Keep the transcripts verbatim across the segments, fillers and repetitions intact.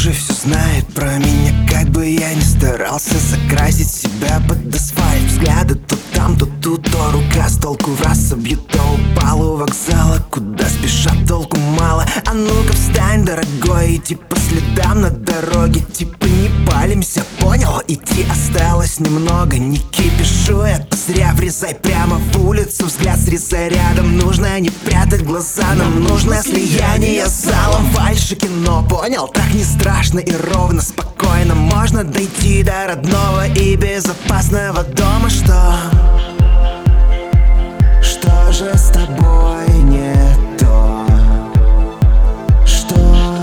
уже все знает про меня. Как бы я ни старался закрасить себя под асфальт, взгляды то там, то тут, то рука с толку в раз собьет, то упал у вокзала. Куда спешат, толку мало. А ну-ка встань, дорогой, иди по следам на дороге. Типа не палимся, понял? Идти осталось немного. Не кипишуя, зря врезай прямо в улицу. Взгляд срезай рядом, нужно не прятать глаза. Нам нужно слияние с залом, фальши кино, понял? Так не страшно и ровно, спокойно можно дойти до родного и безопасного дома. Что? Что же с тобой не то? Что?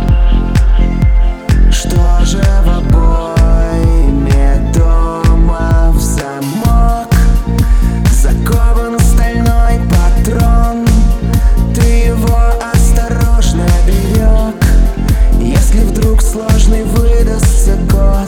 Что же в обойме дома? В замок закован стальной патрон. Ты его осторожно берег, если вдруг сложный выдастся год.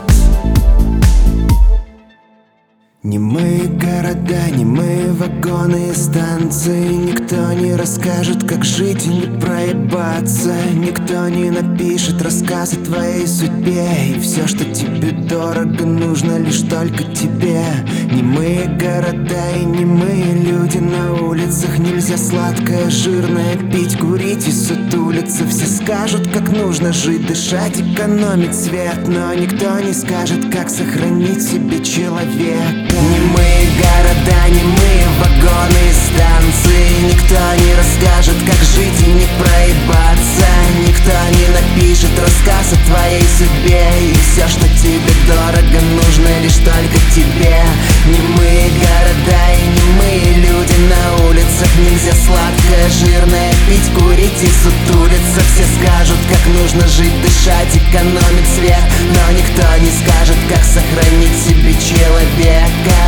Немые города, немые вагоны и станции. Никто не расскажет, как жить и не проебаться. Никто не напишет рассказ о твоей судьбе. И все, что тебе дорого, нужно лишь только тебе. Немые города и немые люди на улицах. Нельзя сладкое, жирное пить, курить и сутулиться. Все скажут, как нужно жить, дышать, экономить свет, но никто не скажет, как сохранить себе человека. Немые города, немые вагоны и станции. Никто не расскажет, как жить и не проебаться. Никто не напишет рассказ о твоей судьбе. И все, что тебе дорого, нужно лишь только тебе. Немые города и немые люди на улицах. Нельзя сладкое, жирное пить, курить и сутулиться. Все скажут, как нужно жить, дышать, экономить свет, но никто не скажет, как сохранить себе человека.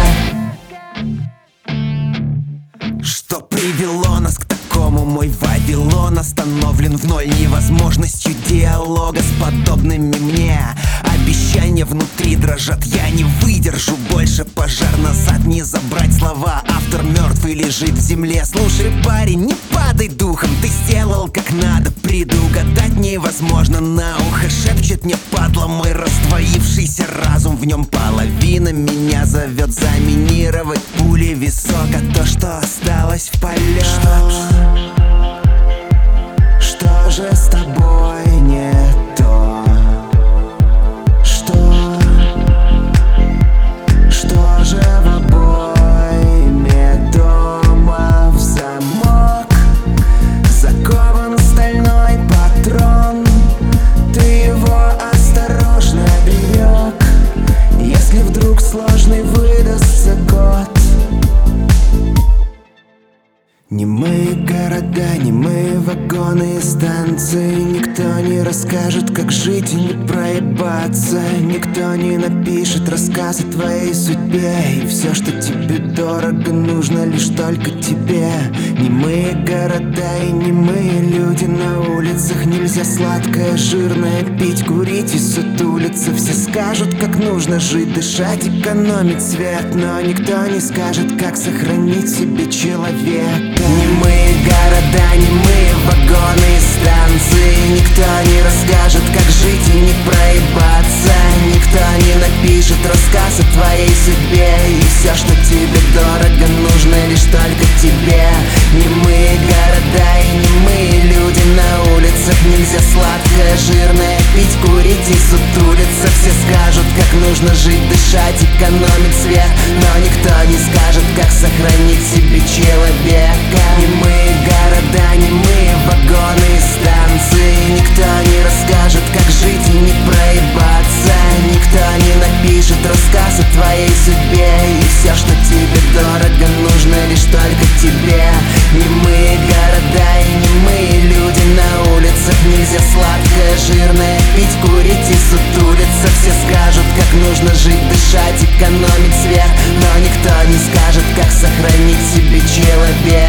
Что привело нас к такому? Мой Вавилон остановлен в ноль невозможностью диалога с подобными мне. Обещания внутри дрожат, я не выдержу больше. Пожар назад не забрать слова. Автор мертвый лежит в земле. Слушай, парень, не падай духом. Ты сделал как надо, предугадать невозможно. На ухо шепчет мне падла мой раздвоившийся разум. В нем половина меня зовет заминировать пули в висок. А то, что осталось в полет. Что? Что же с тобой не то? Что? Что же в обойме дома? В замок закован стальной патрон. Ты его осторожно берег, если вдруг сложный выдастся год. Немые города, немые вагоны и станции. Никто не расскажет, как жить и не проебаться. Никто не напишет рассказ о твоей судьбе. И все, что тебе дорого, нужно лишь только тебе. Немые города и немые люди на улицах. Нельзя сладкое, жирное пить, курить и сутулиться. Все скажут, как нужно жить, дышать, экономить свет, но никто не скажет, как сохранить себе человека. Немые города, немые вагоны и станции. Никто не расскажет, как жить и не проебаться. Никто не напишет рассказ о твоей судьбе. И все, что тебе дорого, нужно лишь только тебе. Немые города и немые люди на улицах. Нельзя сладкое, жирное пить, курить и сутулиться. Все скажут, как нужно жить, дышать, экономить свет, но никто не скажет, как сохранить себе человека. Немые города, немые вагоны и станции. Никто не расскажет, как жить и не проебаться. Никто не напишет рассказ о твоей судьбе. И все, что тебе дорого, нужно лишь только тебе. Немые города и немые люди на улицах. Нельзя сладкое, жирное пить, курить и сутулиться. Все скажут, как нужно жить, дышать, экономить свет, но никто не скажет, как сохранить себе человека.